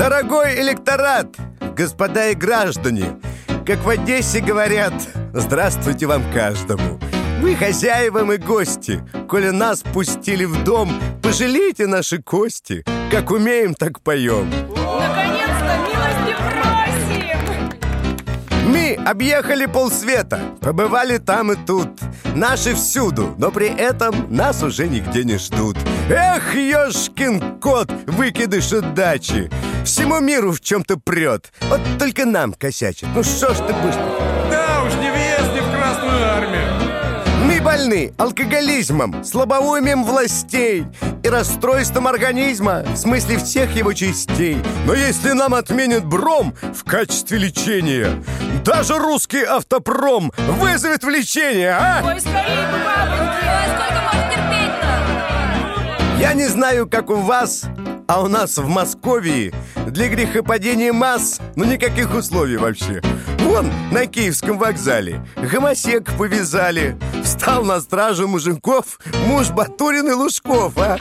Дорогой электорат, господа и граждане, как в Одессе говорят, здравствуйте вам каждому. Вы хозяева и гости, коли нас пустили в дом, пожалейте наши кости, как умеем, так поем. Наконец-то милости просим! Мы объехали полсвета, побывали там и тут. Наши всюду, но при этом нас уже нигде не ждут. Эх, ёшкин кот, выкидыш удачи. Всему миру в чем-то прет, вот только нам косячит. Ну что ж ты будешь? Да уж, не въезд, не в Красную армию. Мы больны алкоголизмом, слабоумием властей и расстройством организма, в смысле всех его частей. Но если нам отменят бром в качестве лечения, даже русский автопром вызовет влечение, а? Ой, скорее бы, бабоньки! Ой, сколько можно терпеть-то? Я не знаю, как у вас, а у нас в Москве для грехопадения масс, ну никаких условий вообще. Вон на Киевском вокзале гомосек повязали. Встал на стражу мужиков муж Батурин и Лужков, а?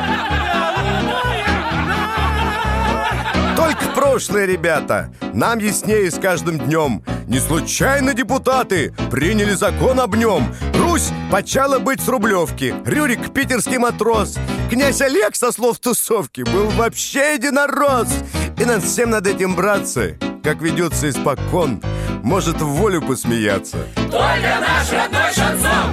Только прошлое, ребята, нам яснее с каждым днем. Не случайно депутаты приняли закон об нем. Русь почала быть с Рублевки, Рюрик питерский матрос, князь Олег, со слов тусовки, был вообще единорос. И над всем над этим браться, как ведется испокон, может в волю посмеяться. Только наш родной шансон!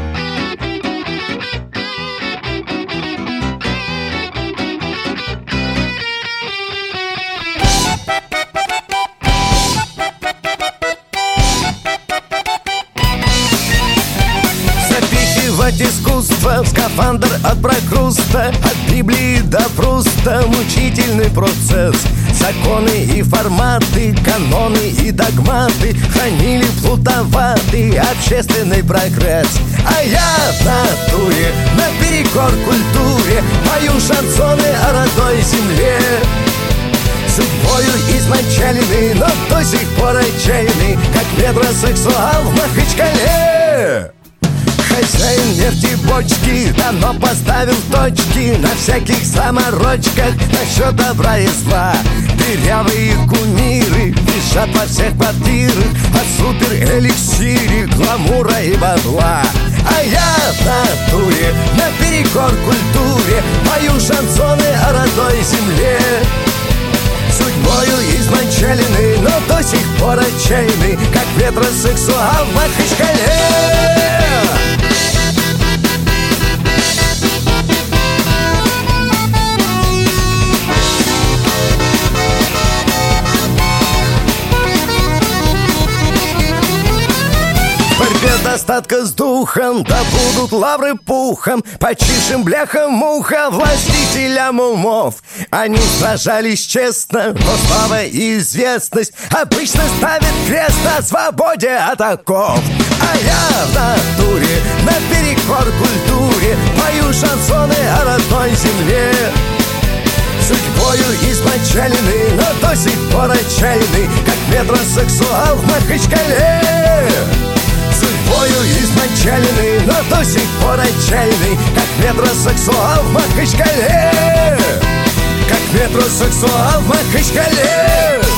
Запихивать искусство в скафандр от прокруста, от Библии до Пруста мучительный процесс. Законы и форматы, каноны и догматы хранили плутоватый общественный прогресс. А я в натуре, наперекор культуре, пою шансоны о родной земле. Судьбою измочаленный, но до сих пор отчаянный, как метросексуал в Махачкале. Хозяин нефтебочки давно поставил точки на всяких заморочках насчет добра и зла. Дырявые кумиры висят во всех квартирах о суперэликсире гламура и бабла. А я в натуре, наперекор культуре, пою шансоны о родной земле. Судьбою измочаленный, но до сих пор отчаянный, как метросексуал в Махачкале. Достатка с духом, да будут лавры пухом, почившим бляха-муха властителям умов. Они сражались честно, но слава и известность обычно ставят крест на свободе от оков. А я в натуре, наперекор культуре, пою шансоны о родной земле. Судьбою измочаленный, но до сих пор отчаянный, как метросексуал в Махачкале. Судьбою измочаленный, но до сих пор отчаянный, как метросексуал в Махачкале. Как метросексуал в Махачкале.